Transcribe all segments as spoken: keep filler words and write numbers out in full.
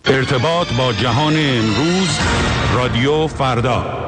ارتباط با جهان امروز، رادیو فردا.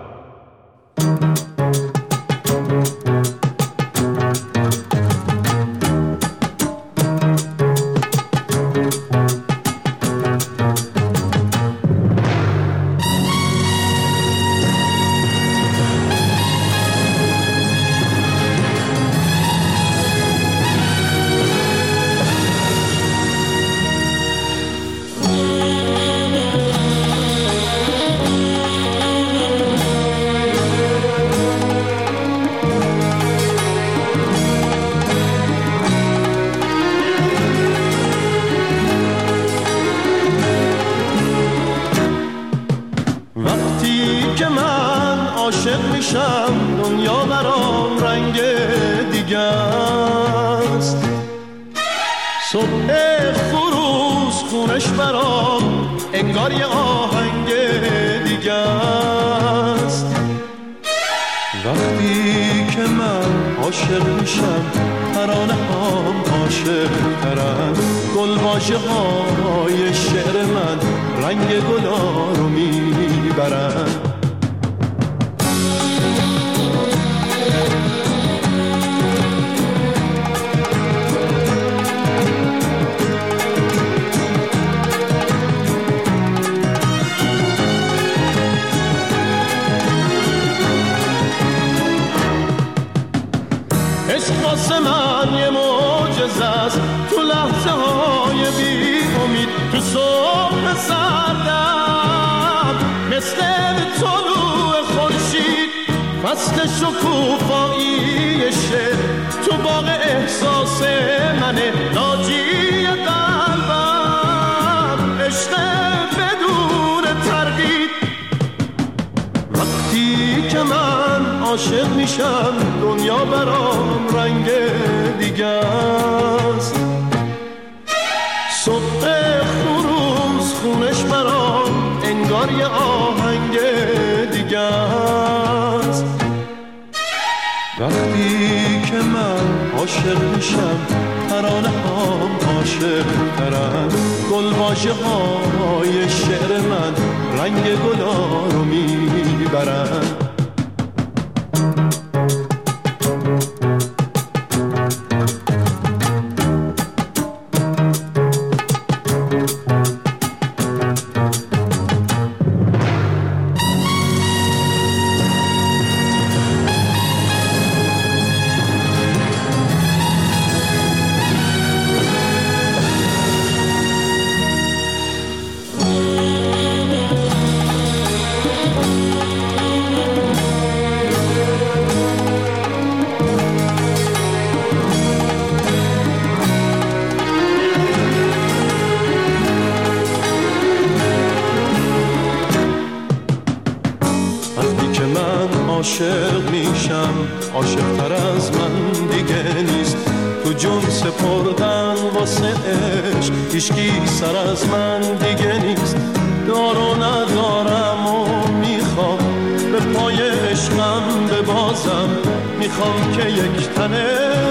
عاشق میشم، عاشق تر از من دیگه نیست. تو جون سپردن واسه عشق هیچکی سر از من دیگه نیست. دار و ندارم و میخوام به پای عشقم ببازم، میخوام که یک تنه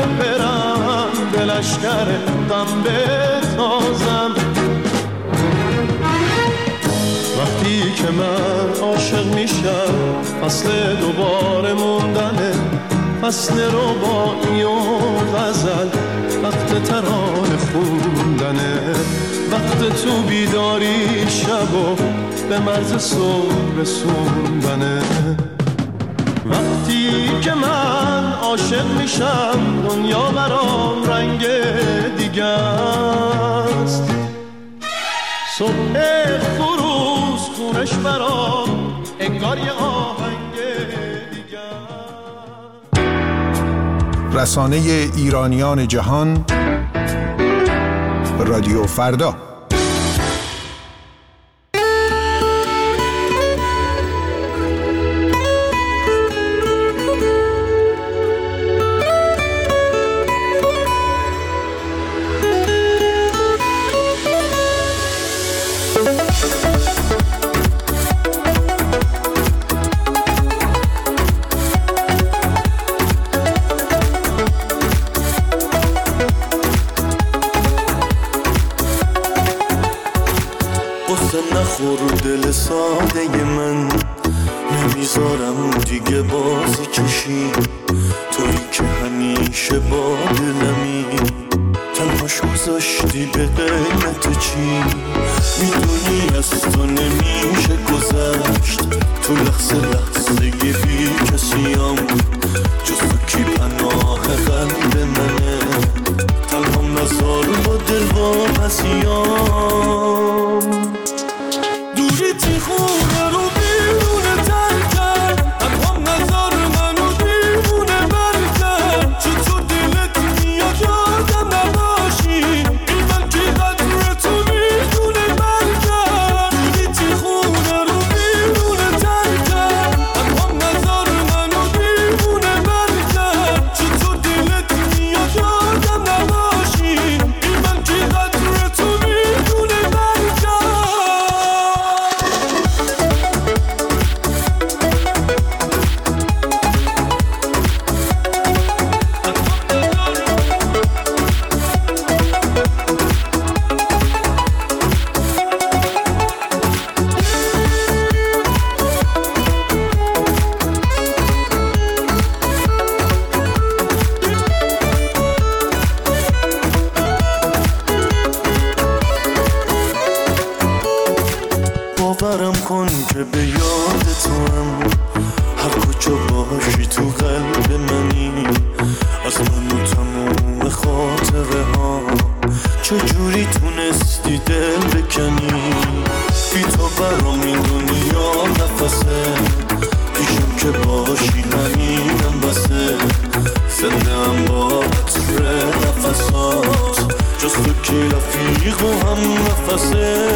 برم به لشکر غم بتازم. وقتی که من عاشق میشم فصل دوباره موندنه، فصل رباعی و غزل، وقت ترانه خوندنه، وقت تو بیداری شب و به مرز صبح رسوندنه. وقتی که من عاشق میشم دنیا برام رنگ دیگه است. صبح خروس خونش برام انگار یه آهنگ دیگه. رسانه ایرانیان جهان، رادیو فردا. غصه نخور دل ساده من، نمیذارم دیگه بازی کشی، تویی که همیشه با دلمی، تنهاش گذاشتی به قیمت چی؟ میدونی از تو نمیشه گذشت، تو لحظه لحظه یه بی کسیم، جز تو کی پناه قلب منه، تنهام نزار با دل با پسیام، دوری تی خونه رو بیرونه ترکن، تنهام نزار منو دیوونه برکن، چطور دلت میاد یادم نباشی، این من که قدر تو میدونه برکن، دوری تی خونه رو بیرونه ترکن، تنهام نزار منو دیوونه برکن، چطور دلت میاد یادم نباشی، این من که قدر تو میدونه برکن. باورم کن که به یاد تو هم، هر کجا باشی تو قلب منی، از من و تموم خاطره ها، چجوری تونستی دل بکنی، بی تو برام این دنیا نفسه، پیشم که باشی همینم بسه، زنده هم با عطر نفسات، جز تو که رفیق و هم نفسه،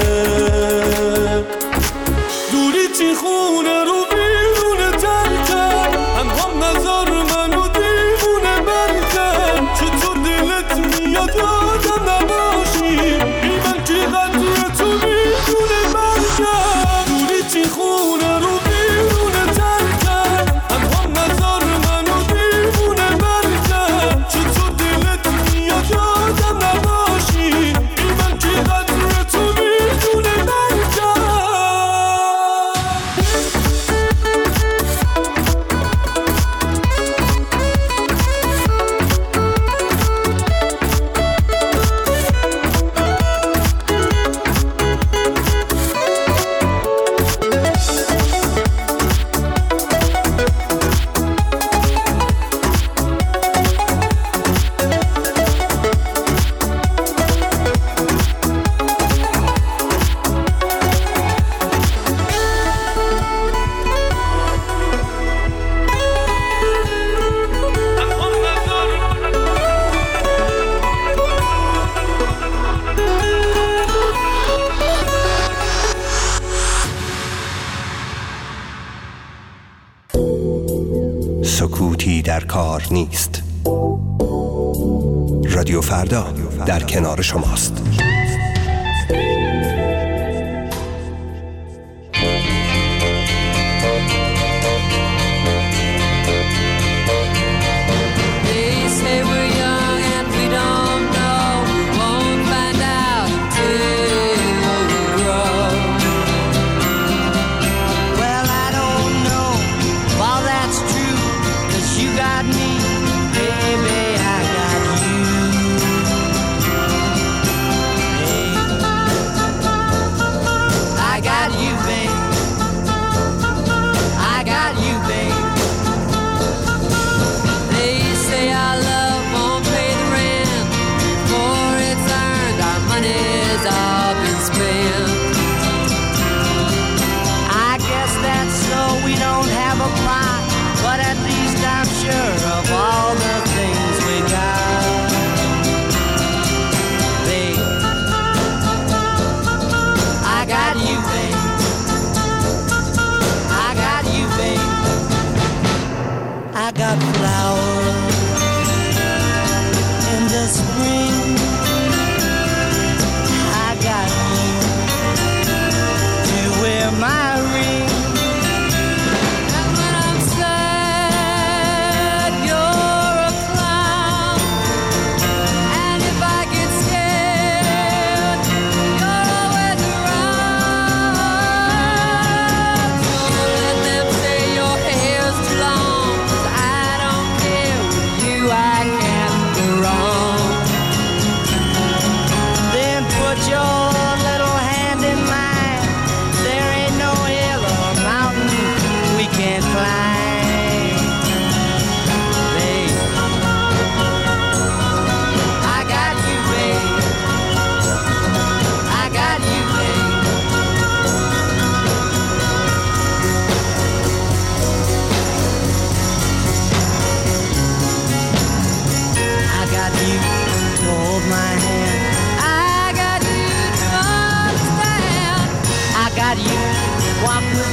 دوری تی خونه رو بیرونه ترکن، تنهام نزار منو دیوونه برکن، چطور دلت میاد یادم نباشی، بی من که قدر تو میدونه برکن، دوری تی خونه رو بیرونه ترکن، تنهام نزار منو دیوونه برکن، چطور دلت میاد یادم نباشی، بی من که قدر تو میدونه برکن. سکوتی در کار نیست. رادیو فردا در کنار شماست.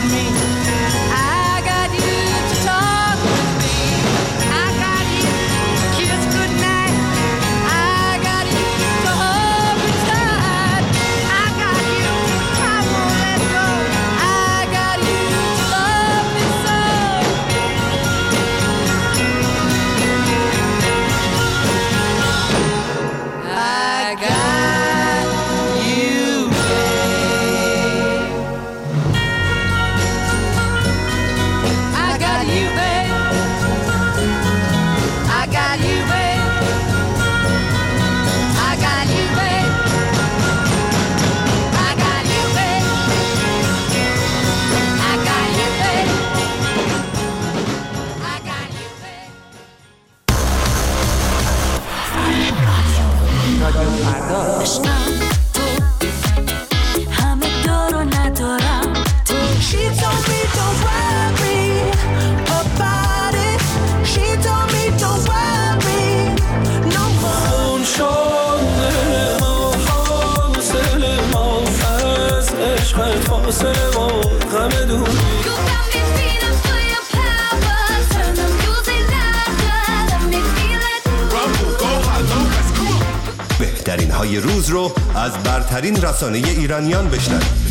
me. I got you to talk with me. I got you to kiss goodnight. I got you to hold me tight. I got you, I won't let go. I got you to love me so. I got you, babe. I got you, babe. I got you, babe. I got you, babe. I got you, babe. I got you, babe. I got you, babe. عشقم تو همه دارو ندارم تو She told me don't worry about it She told me don't worry no more اون شده ما فاصله ما از عشق فاصله ما غم دوری You got me feeling for your power Turn the music louder Let me feel it بهترین های روز رو از برترین رسانه ایرانیان بشنوید.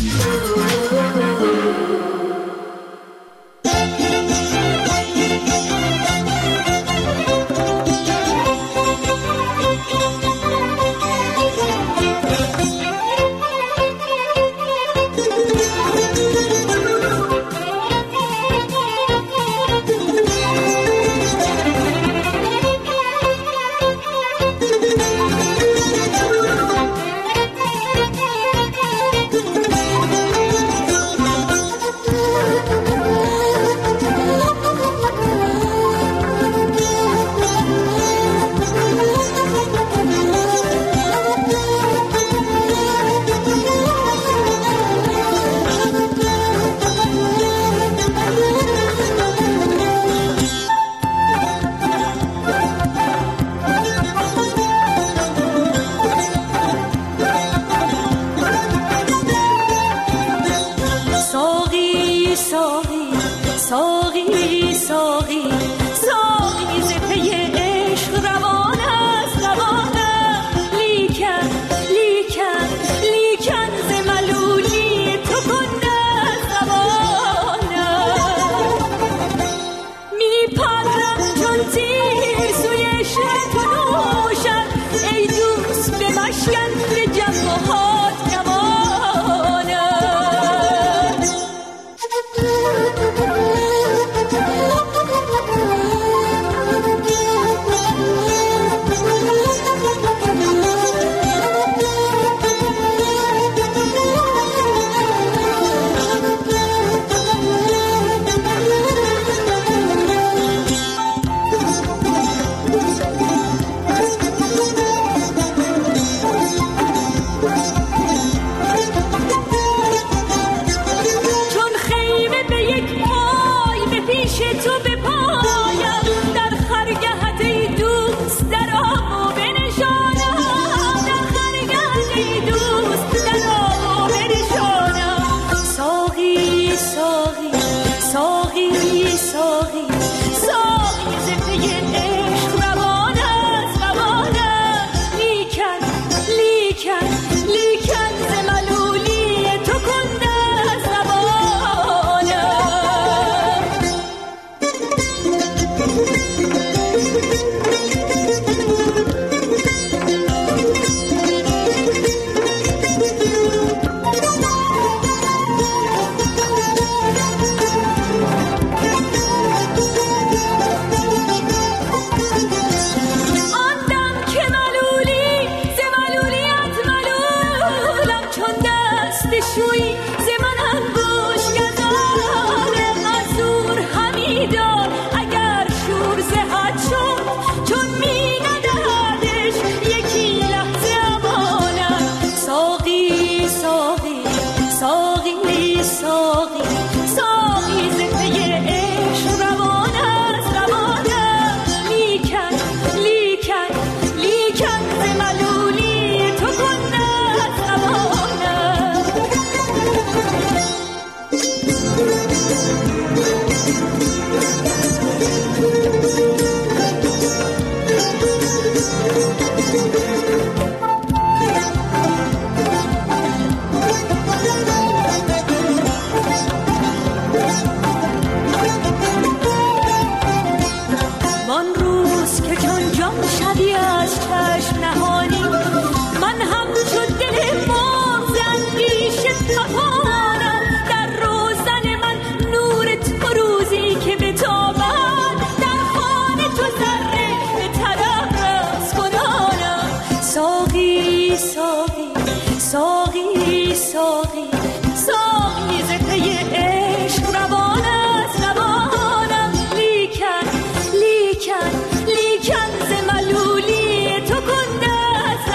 تپانم در روزن من نور تو روزی که بتابد در خانه تو ذره به ترقص کنانم ساقی ساقی ساقی ساقی ساقی ز پی عشق روان است روانم لیکن لیکن لیکن ز ملولی تو گنده است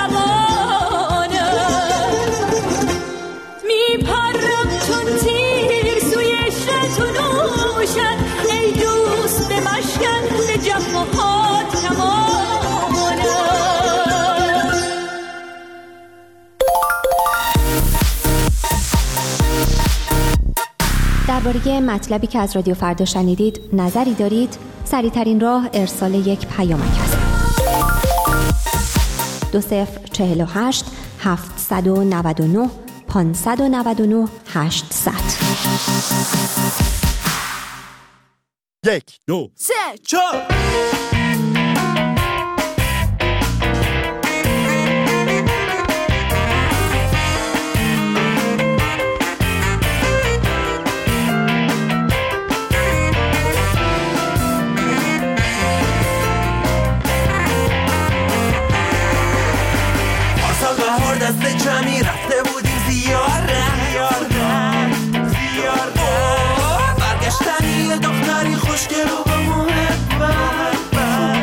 روانم میپرم چون تیر سوی عشق تو نوشن ای دوست به مشکن به جفاهات کمانم. درباره مطلبی که از رادیو فردا شنیدید نظری دارید؟ سریع‌ترین راه ارسال یک پیامک است. دو صفر چهل و هشت هفتصد و نود و نه پانصد و نود و نه هشتصد. یک دو سه چهار. دست جمعی رفته بودیم زیاره زیاره برگشتنی یه دختری خوشگل و با محبت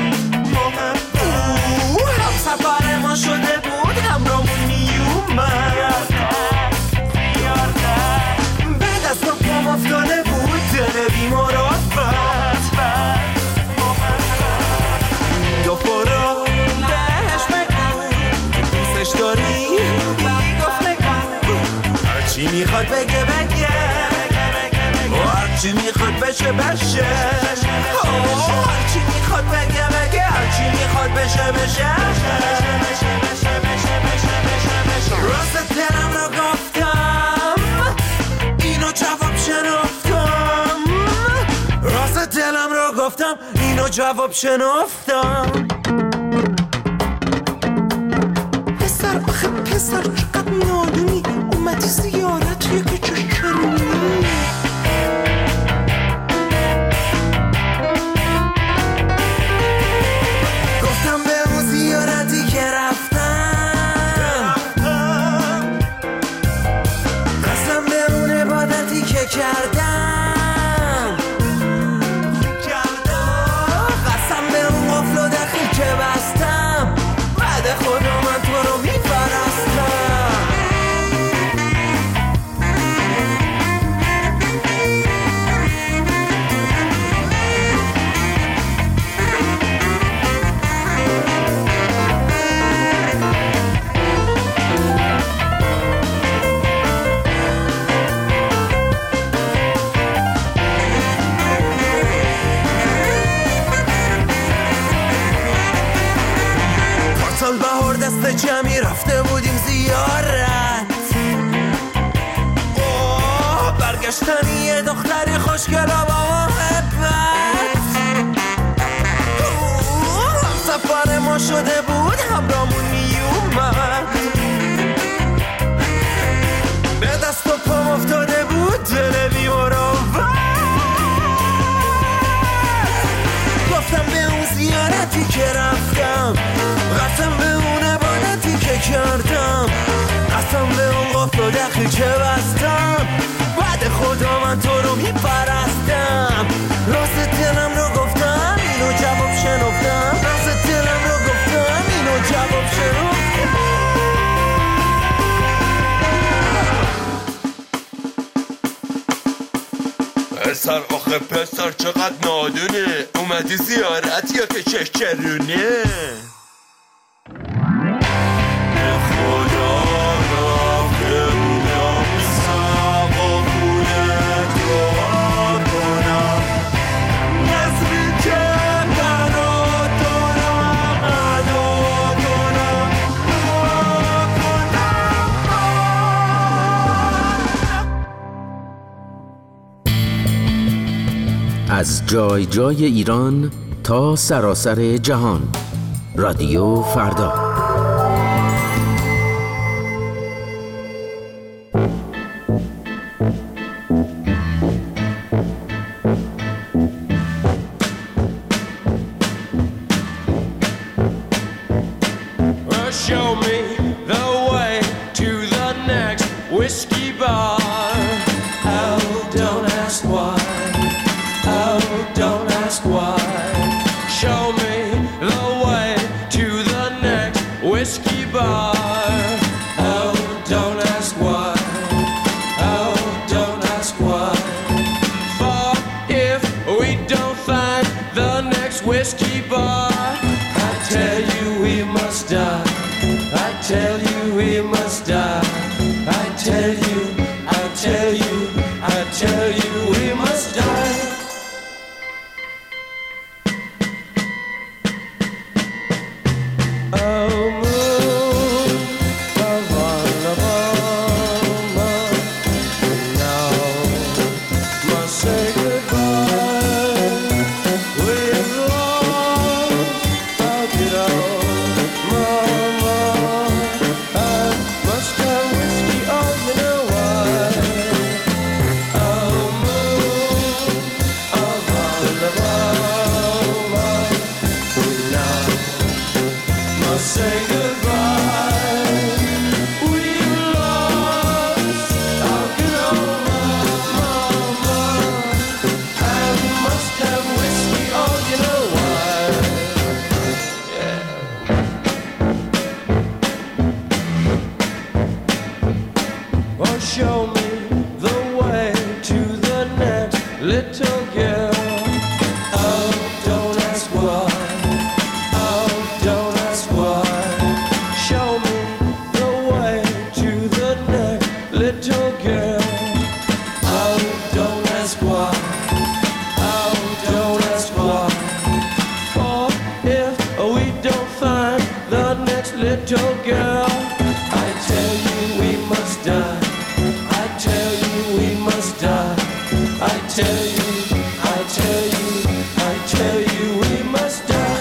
هم سفر ما شده بود همرامون میومد به دست و پام افتاده بود دل بیمارات دو پرو بهش بگو دوستش داری هرچی میخواد بگه بگه هرچی میخواد بشه بشه هرچی میخواد بگه بگه هرچی میخواد بشه بشه راست دلم رو گفتم اینو جواب شنفتم راست دلم رو گفتم اینو جواب شنفتم پسر آخه پسر چقدر نادونی اومدی زیارت یکی چشرونی گفتم به اون زیارتی که رفتم قسم به اون عبادتی که کردم قسم به اون قفل و دخیل که بستم بعد خدا من تو رو میپرستم پارسال بهار دست جمعی رفته بودیم زیارت اوه برگشتنی یه دختری خوشگل و با محبت هم سفر ما شده بود همرامون میومد به دست و پام افتاده بود دل بیمراوت گفتم به اون زیارتی که رفتم قسم به اون عبادتی که کردم قسم به اون قفل و دخیل که بستم بعد خدا من تو رو میپرستم راست دلم رو گفتم اینو جواب شنفتم راست دلم رو گفتم اینو جواب شنفتم پسر آخه پسر چقدر نادونه اومدی زیارت یا که چشرونه خدا رفته بودم سبا خونه دعا کنم نظری که برات دارم ادا کنم دعا کنم از جای جای ایران تا سراسر جهان رادیو فردا. whiskey bar. Oh, don't ask why. Oh, don't ask why. Show me the way to the next whiskey bar. Oh, don't ask why. Oh, don't ask why. For if we don't find the next whiskey bar, I tell you we must die. I tell you we must die. I tell you, I tell you, I tell you we must die. Oh, moon, Havana, now must say goodbye. We've lost our kiddo, Mama. I must have whiskey, oh, you know why. Oh, moon, Havana, now must say goodbye. We've lost our good old mama. I must have whiskey, oh, you know why. Yeah. Oh, show me the way to the next little girl. Oh, don't ask why. Oh, don't ask why. Show me the way to the next little girl. Oh, don't ask why. Oh, don't ask why. For if we don't find the next little girl, I tell you we must die. I tell you we must die. I tell you, I tell you, I tell you we must die.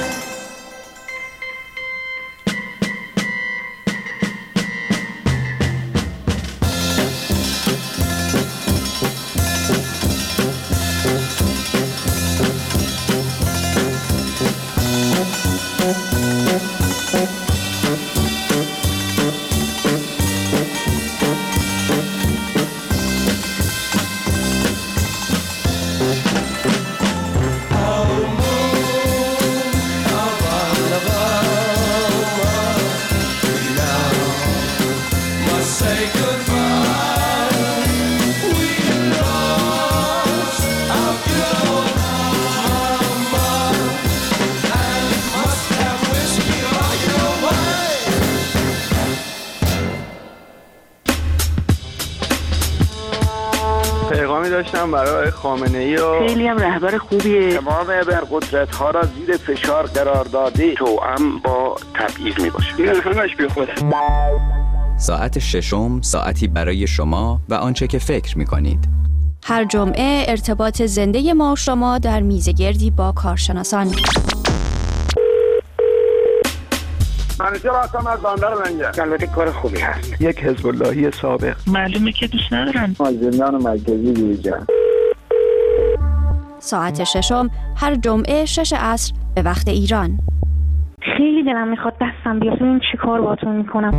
پیغامی داشتم برای خامنه‌ای و خیلی هم رهبر خوبیه. تمام ابرقدرت‌ها را زیر فشار قرار داده، توأم با تبعیض میباشه. این همش بی خوده. ساعت ششم ساعتی برای شما و آنچه که فکر می‌کنید. هر جمعه ارتباط زنده ما و شما در میزگردی با کارشناسان. منیجر هستم از بندر منجر. البته کار خوبی هست. یک حزب اللهی سابق. معلومه که دوست ندارن. از زندان مرکزی بیرون. ساعت ششم هر جمعه شش عصر به وقت ایران. خیلی دلم میخواد دستم بیاد ببین چی کار باهاتون میکنم.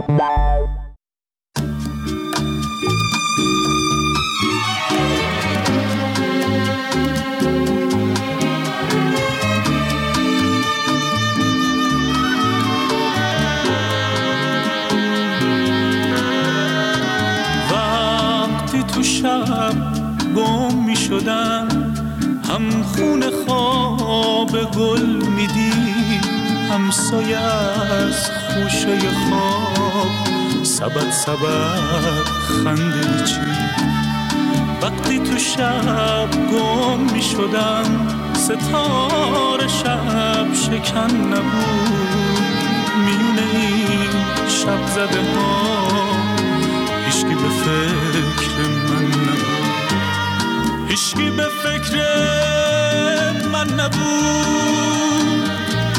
وقتی تو شب گم می شدم، هم خون خواب گل میدیم، هم سایه از خوشه خواب سبد سبد خنده چی. وقتی تو شب گم می شدم، ستاره شب شکن نبود، میونه این شب زده ها هیچکی به فکر من نبود، هیچکی به فکر من نبود.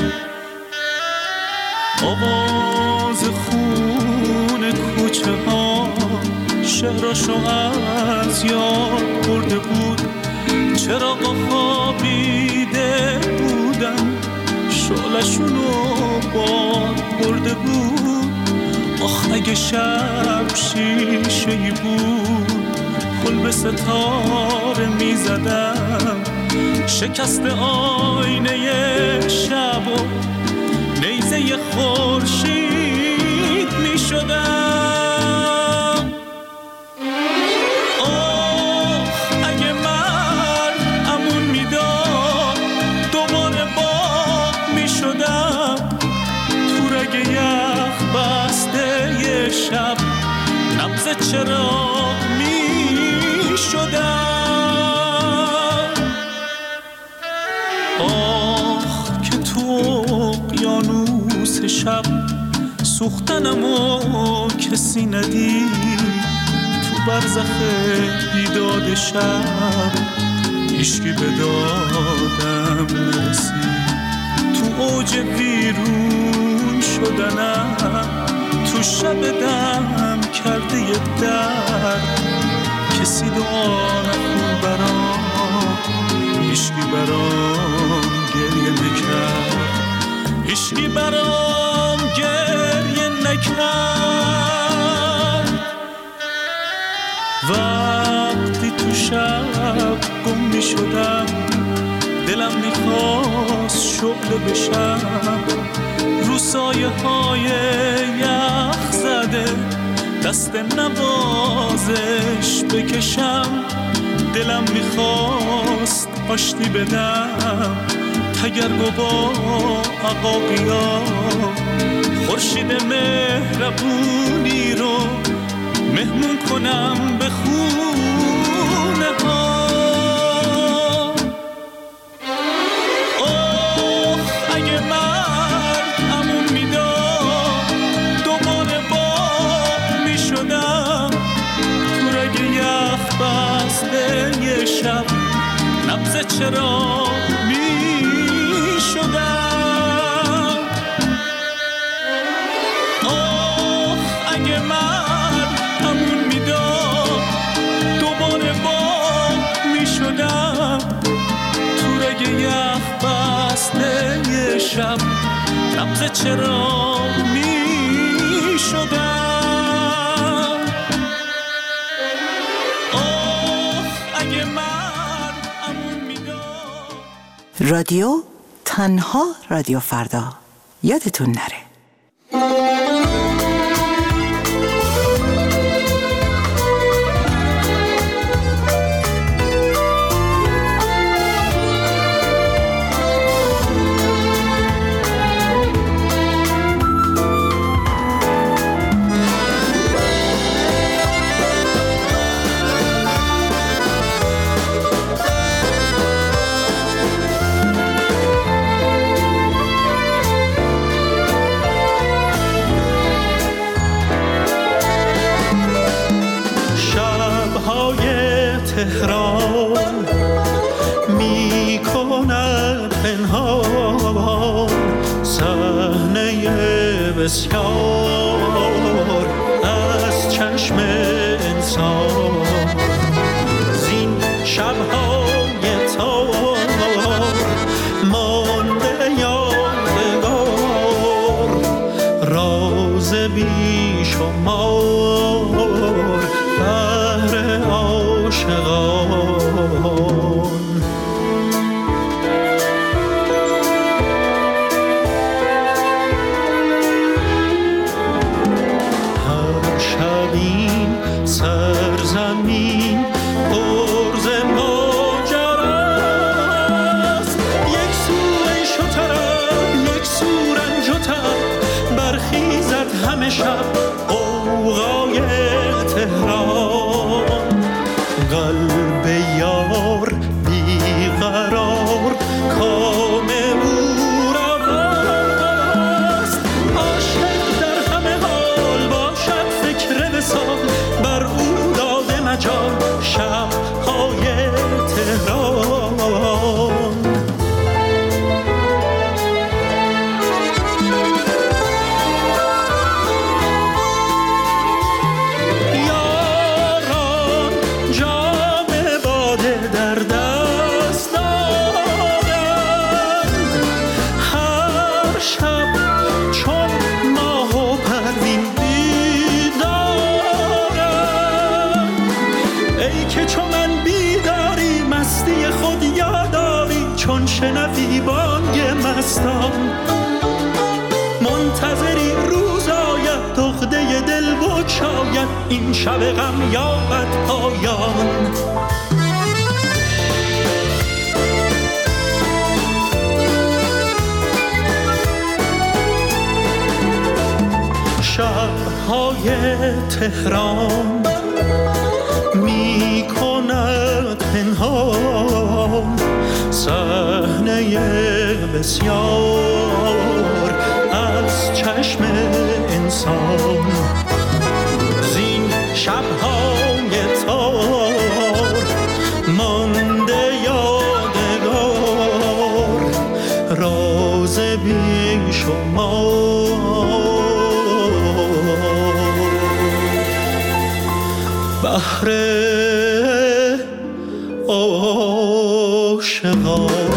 آواز خون کوچه ها شهرشو از یاد برده بود، چراغا خوابیده بودن شعلشونو باد برده بود. آخ اگه شب شیشه‌ای بود پل به ستاره می زدم، شکست آینه شب و نیزه خورشید می شدم. آه اگه مرد امون می داد دوباره باغ می شدم، تو رگ یخ بسته یه شب نبض چراغ می شدم. آخ که تو اقیانوس شب سوختنمو کسی ندید، تو برزخ بیداد شب هیچکی به دادم نرسید. تو اوج ویرون شدنم، تو شب دم کرده یه درد، کسی دعا نکن برام، هیچکی برام گریه نکرد، هیچکی برام گریه نکرد. وقتی تو شب گم می شدم، دلم میخواست شعله بشم، رو سایه های یخ زده دست نوازش بکشم. دلم میخواست آشتی بدم تگرگ و با عقاقیا، خورشید مهربونی رو مهمون کنم به خونه ها. اوه اگه مرد امون میداد دوباره باغ میشدم، تو رگ یخ بسته یه شب نبض چراغ میشدم. آه اگه مرد امون میداد دوباره باغ میشدم، تو رگ یخ بسته یه شب نبض چراغ میشدم. آه اگه مرد امون میداد. رادیو تنها رادیو فردا، یادتون نره. تهران می کند پنهان صحنه بسیار از چشم انسان. زین شب‌های تار مانده یادگار، راز بی شمار بهر عاشقان. هر شب این سرزمین پر ز ماجراست، یک سو عیش و طرب یک سو رنج و تب، برخیزد همه شب غوغای تهران. قلب یار بیقرار کام او رواست، عاشق در همه حال باشد فکر وصال، بر او داده مجال که چون من بیداری مستی خود یاداری چون شنوی بانگ مستان منتظری روز آید دغده دل بگشاید این شب غم یابد پایان شب‌های تهران می کند پنهان صحنه بسیار از چشم انسان زین شب‌های تار مانده یادگار راز بی شمار بحر عاشقان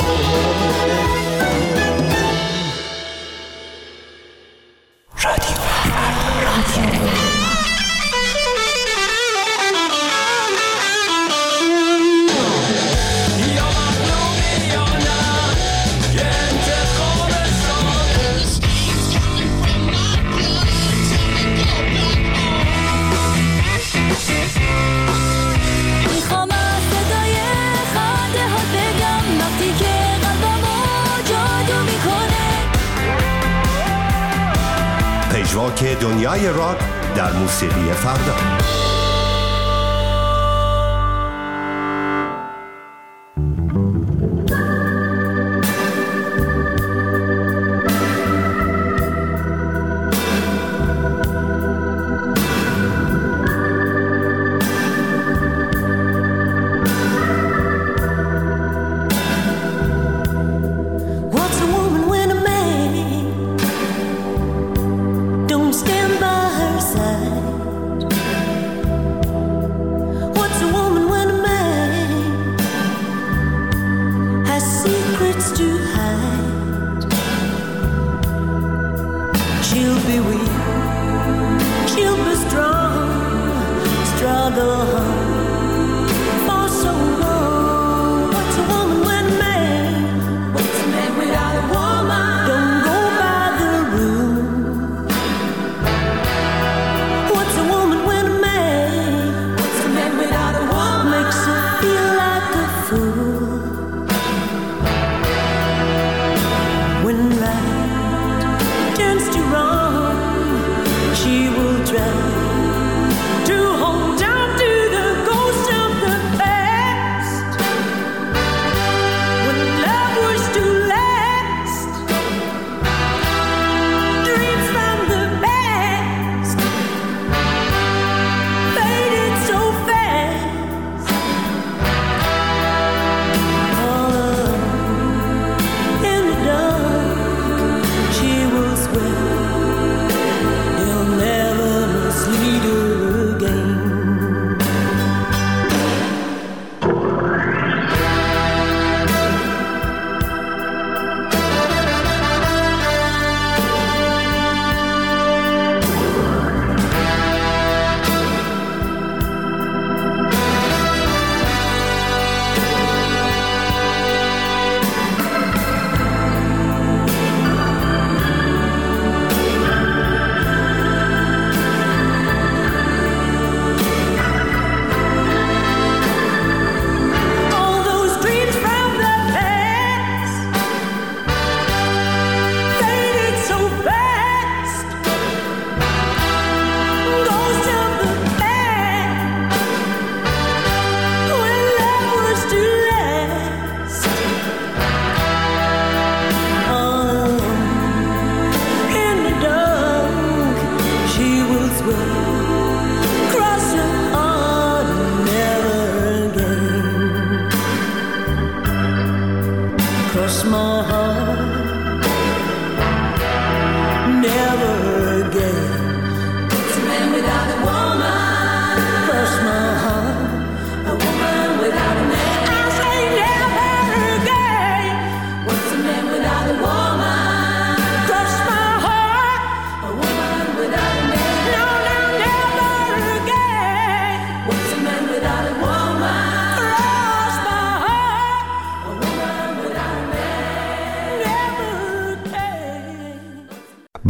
پژواک دنیای راک در موسیقی فردا. Stand by her side.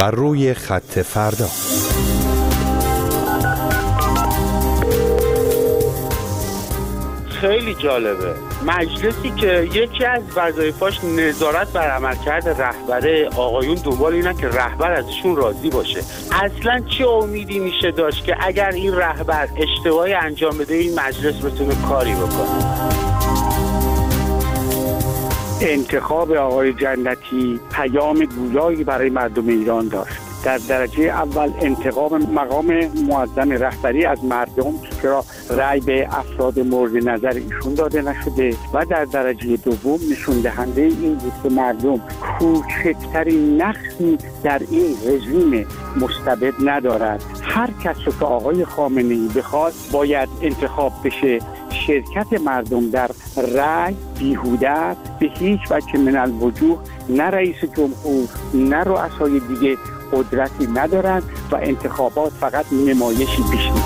بر روی خط فردا. خیلی جالبه. مجلسی که یکی از وظایفاش نظارت بر عملکرد رهبره، آقایون دنبال اینن که رهبر ازشون راضی باشه. اصلا چه امیدی میشه داشت که اگر این رهبر اشتباهی انجام بده این مجلس بتونه کاری بکنه؟ انتخاب آقای جنتی پیام گویایی برای مردم ایران داشت. در درجه اول انتخاب مقام معظم رهبری از مردم که رأی به افراد مورد نظر ایشون داده نشده و در درجه دوم نشون دهنده این بود که مردم کوچکترین نقصی در این رژیم مستبد ندارد. هر کس که آقای خامنه‌ای بخواد باید انتخاب بشه. شرکت مردم در رأی بیهوده است. به هیچ وجه من الوجوه نه رئیس جمهور نه رؤسای دیگه قدرتی ندارند و انتخابات فقط نمایشی پیش نیست.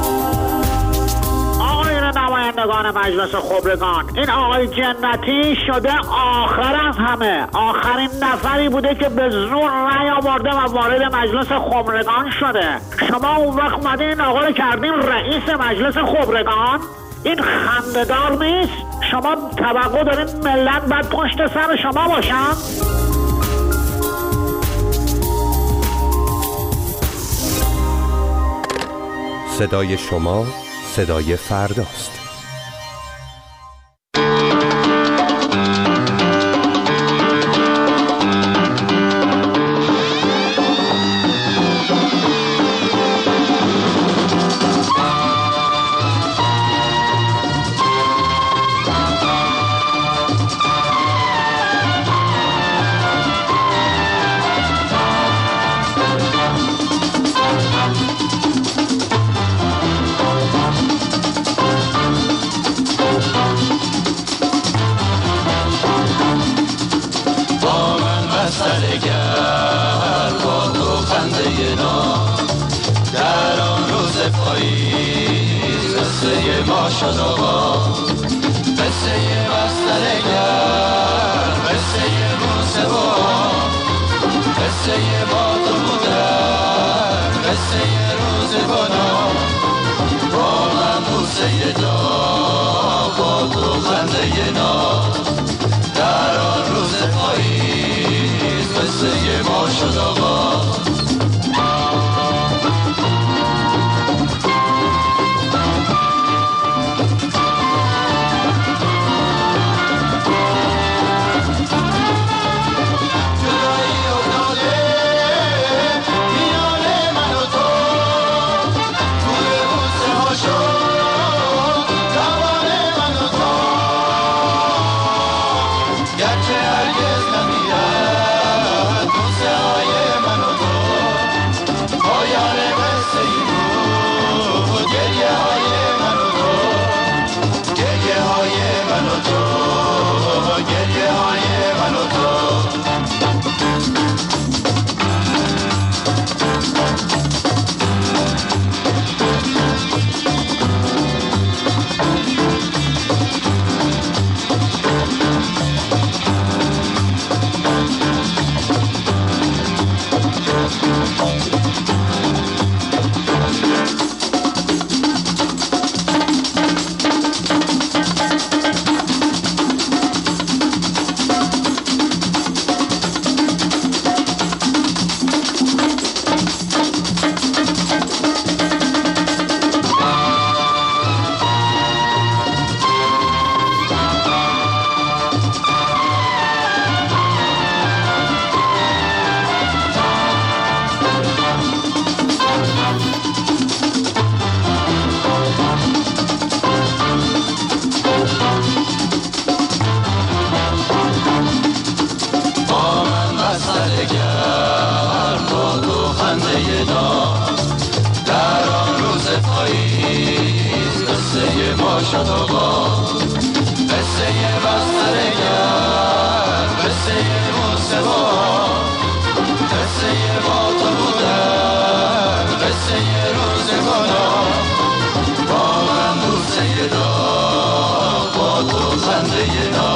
آقایون نمایندگان مجلس خبرگان، این آقای جنتی شده آخر از همه، آخرین نفری بوده که به زور رأی آورده و وارد مجلس خبرگان شده. شما اون وقت اومدین این آقا رو کردین رئیس مجلس خبرگان؟ این خنده‌دار نیست؟ شما توقع دارین ملت بعد پشت سر شما باشن؟ صدای شما صدای فرداست.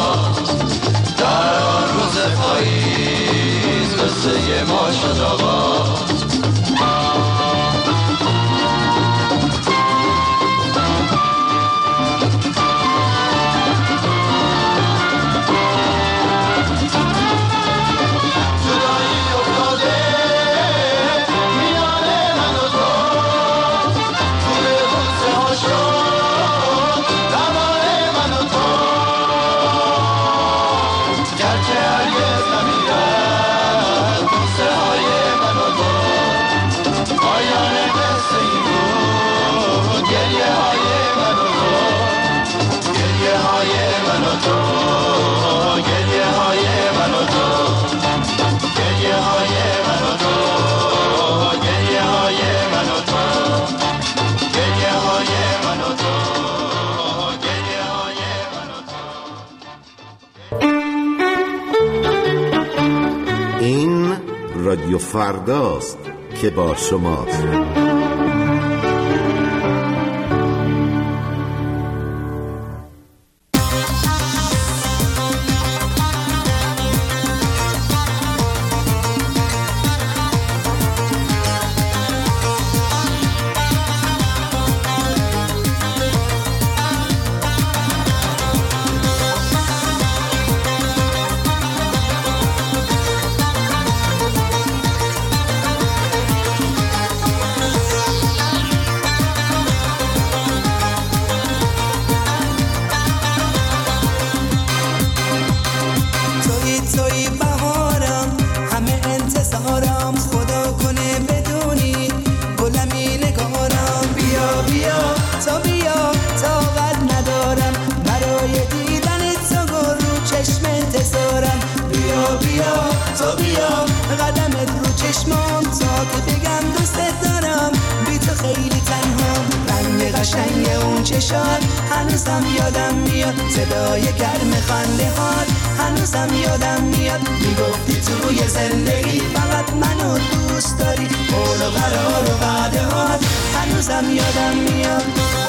قصه ما شد آقا رادیو فرداست که با شماست. هنوزم یادم میاد صدای گرم خنده هات، هنوزم یادم میاد میگفتی توی زندگی فقط منو دوست داری، قول و قرار و وعده هات هنوزم یادم میاد.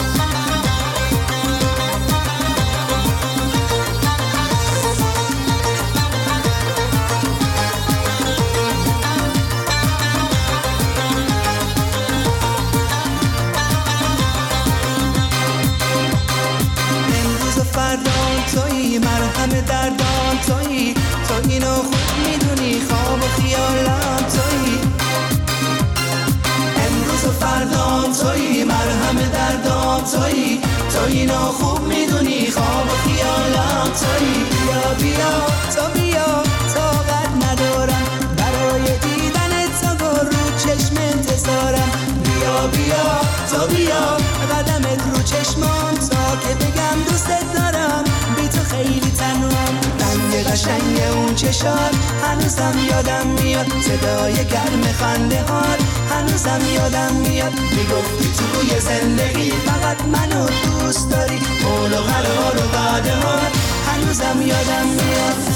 تویی مرهم دردان، تویی تو اینو خوب میدونی، خواب و خیالم تویی، امروز و فردام تویی مرهم دردان، تویی تو اینو خوب میدونی، خواب و خیالم تویی. بیا بیا تو بیا طاقت ندارم برای دیدن تو رو چشم انتظارم، بیا بیا تو بیا قدمت رو چشمام تا که بگم دوست دارم، بی تو خیلی تنهام. رنگ قشنگ اون چشات هنوزم یادم میاد، صدای گرم خنده هات هنوزم یادم میاد میگفتی توی زندگی فقط منو دوست داری، قول و قرار و وعده هات هنوزم یادم میاد.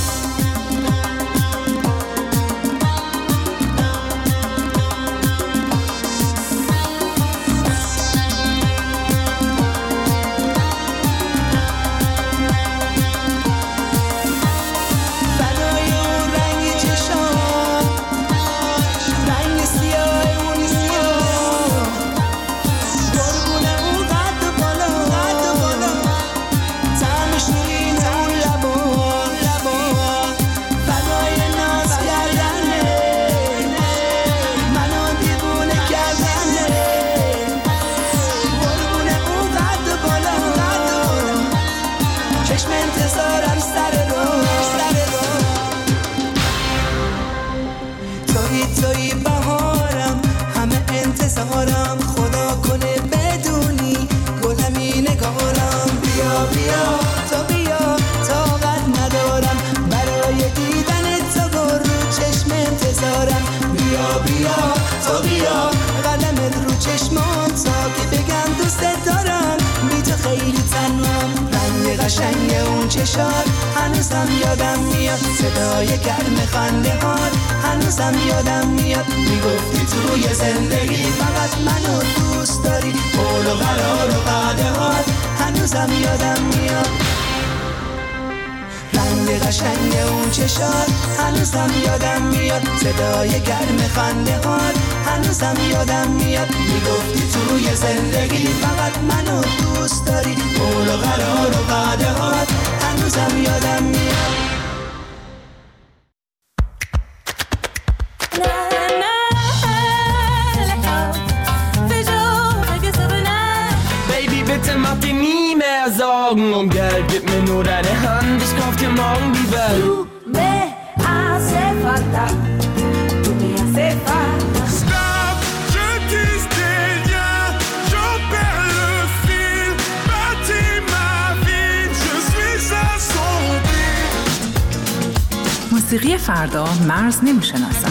قشنگ اون چشات هنوزم یادم میاد، صدای گرم خنده هات هنوزم یادم میاد میگفتی توی زندگی فقط منو دوست داری، قول و قرار و وعده هات هنوزم یادم میاد. رنگ قشنگ اون چشات هنوزم یادم میاد، صدای گرم خنده هات هنوزم یادم میاد میگفتی توی زندگی فقط منو دوست داری، قول و قرار و وعده هات هنوزم یادم میاد. Baby, bitte mach dir nie mehr Sorgen um Geld, gib mir nur deine Hand, ich kauf dir morgen die Welt. Tu me hace falta, tu me hace falta. Stop, je dis des liens, j'en perds le fil, bâtis ma vie, je suis assombri. موسیقی فردا مرز نمیشناسم.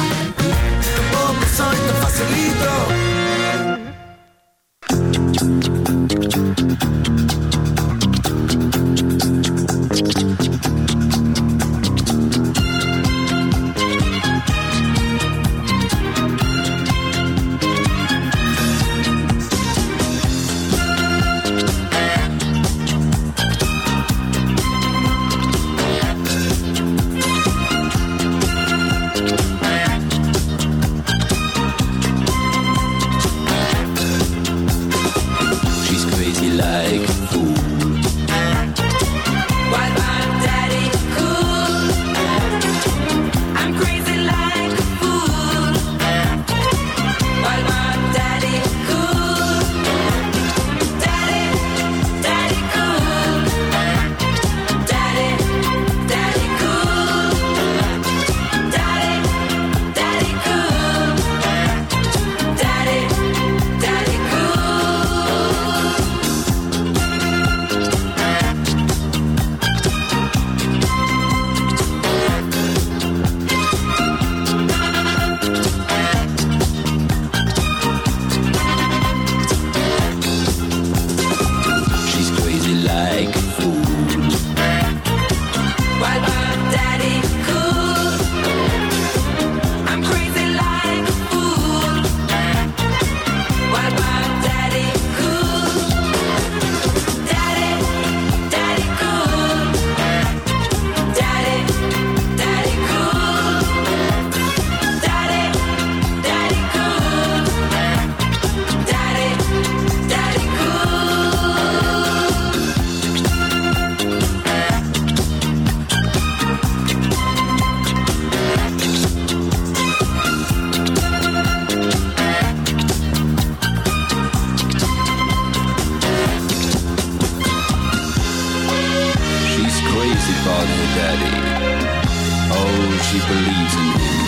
he called her daddy. Oh, she believes in him.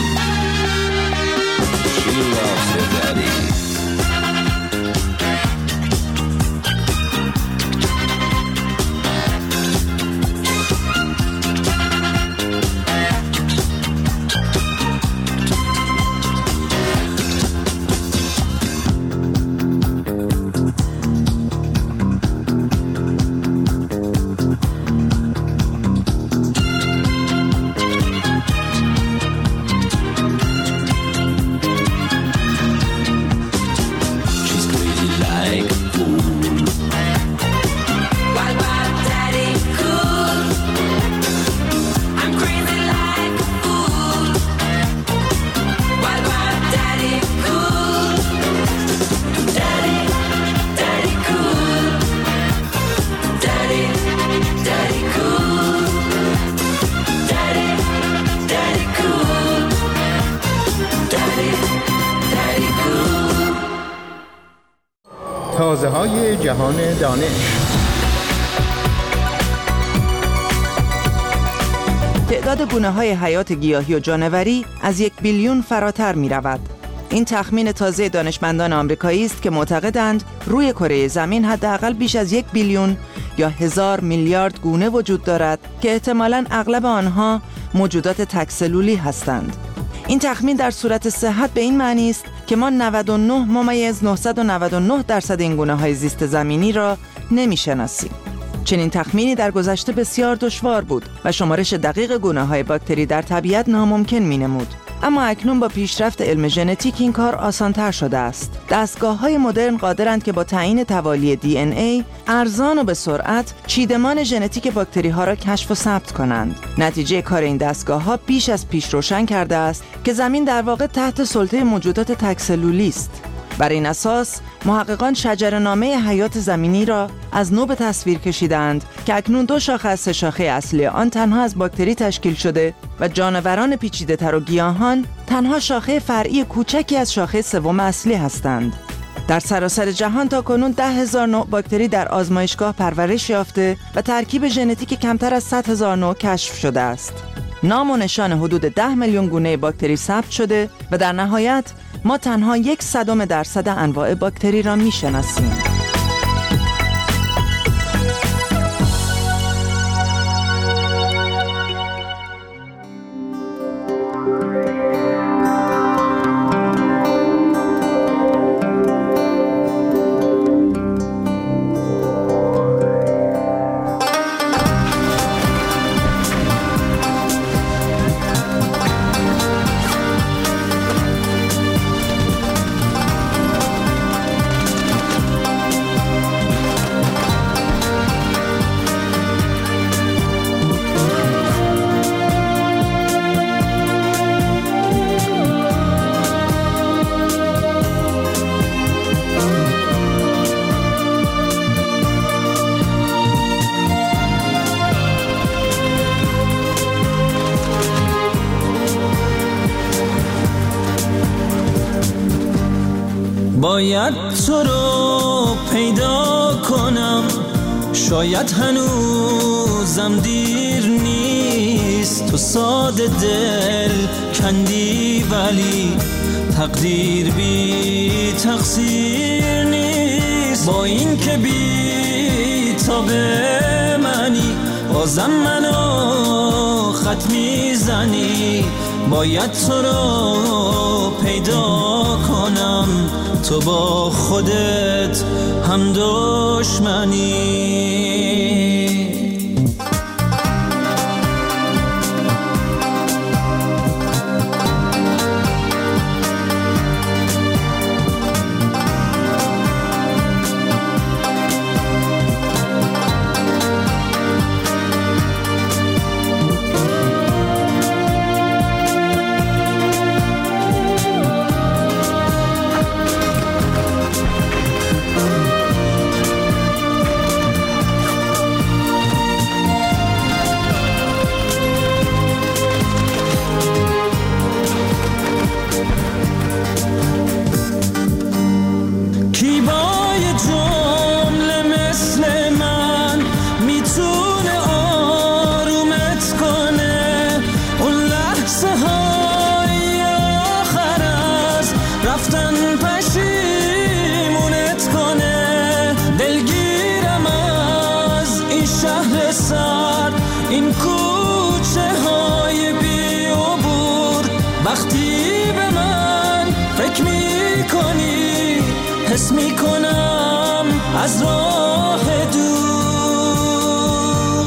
She loves her daddy. تازه های جهان دانش. تعداد گونه‌های حیات گیاهی و جانوری از یک بیلیون فراتر می رود. این تخمین تازه دانشمندان آمریکایی است که معتقدند روی کره زمین حداقل بیش از یک بیلیون یا هزار میلیارد گونه وجود دارد که احتمالاً اغلب آنها موجودات تک‌سلولی هستند. این تخمین در صورت صحت به این معنی است که ما نود و نه ممیز نهصد و نود و نه درصد این گونه‌های زیست زمینی را نمی‌شناسیم. چنین تخمینی در گذشته بسیار دشوار بود و شمارش دقیق گونه‌های باکتری در طبیعت ناممکن می‌نمود. اما اکنون با پیشرفت علم ژنتیک این کار آسان‌تر شده است. دستگاه‌های مدرن قادرند که با تعیین توالی دی ان ای ارزان و به سرعت چیدمان ژنتیک باکتری‌ها را کشف و ثبت کنند. نتیجه کار این دستگاه‌ها بیش از پیش روشن کرده است که زمین در واقع تحت سلطه موجودات تک‌سلولی است. بر این اساس محققان شجره‌نامه حیات زمینی را از نو به تصویر کشیدند که اکنون دو شاخه از سه شاخه اصلی آن تنها از باکتری تشکیل شده و جانوران پیچیده‌تر و گیاهان تنها شاخه فرعی کوچکی از شاخه سوم اصلی هستند. در سراسر جهان تا کنون ده هزار نوع باکتری در آزمایشگاه پرورش یافته و ترکیب ژنتیک کمتر از صد هزار نوع کشف شده است. نام و نشان حدود ده میلیون گونه باکتری ثبت شده و در نهایت ما تنها یک صدم درصد انواع باکتری را می‌شناسیم. باید تو رو پیدا کنم، شاید هنوزم دیر نیست. تو ساده دل کندی ولی تقدیر بی تقصیر نیست. با این که بی تا به منی بازم منو خط میزنی. باید تو رو پیدا کنم، تو با خودت هم دشمنی. سرد این کوچه های بی عبور. وقتی به من فکر می کنی حس می کنم از راه دور.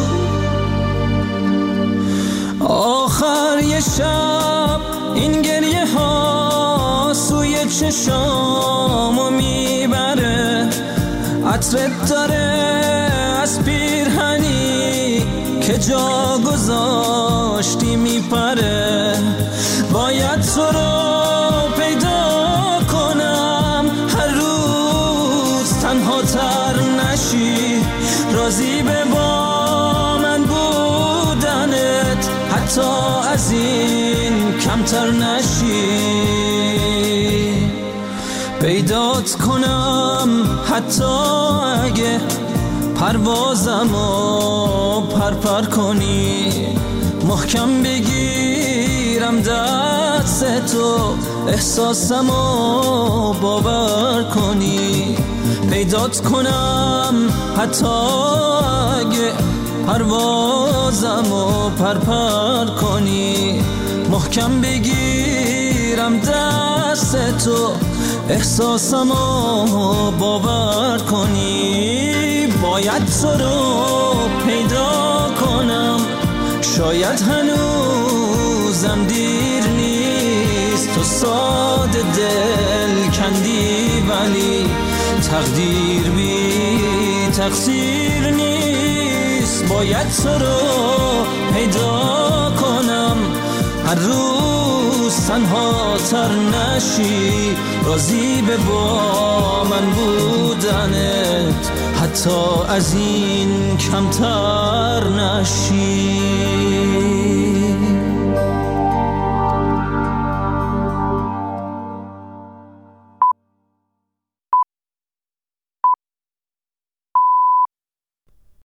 آخر یه شب این گریه ها سوی چشامو میبره. عطرت داره از پیرهنی که جا گذاشتی میپره. باید تو رو پیدا کنم هر روز تنها تر نشی. راضی به با من بودنت حتی از این کمتر نشی. پیدات کنم حتی اگه پروازمو پرپر کنی. محکم بگیرم دست تو احساسمو باور کنی. پیدات کنم حتی اگه پروازمو پرپر کنی. محکم بگیرم دست تو احساسمو باور کنی. باید تو رو پیدا کنم شاید هنوزم دیر نیست. تو ساده دل کندی ولی تقدیر بی تقصیر نیست. باید تو رو پیدا کنم هر روز تنها تر نشی. راضی به با من بودنت حتی از این کمتر نشی.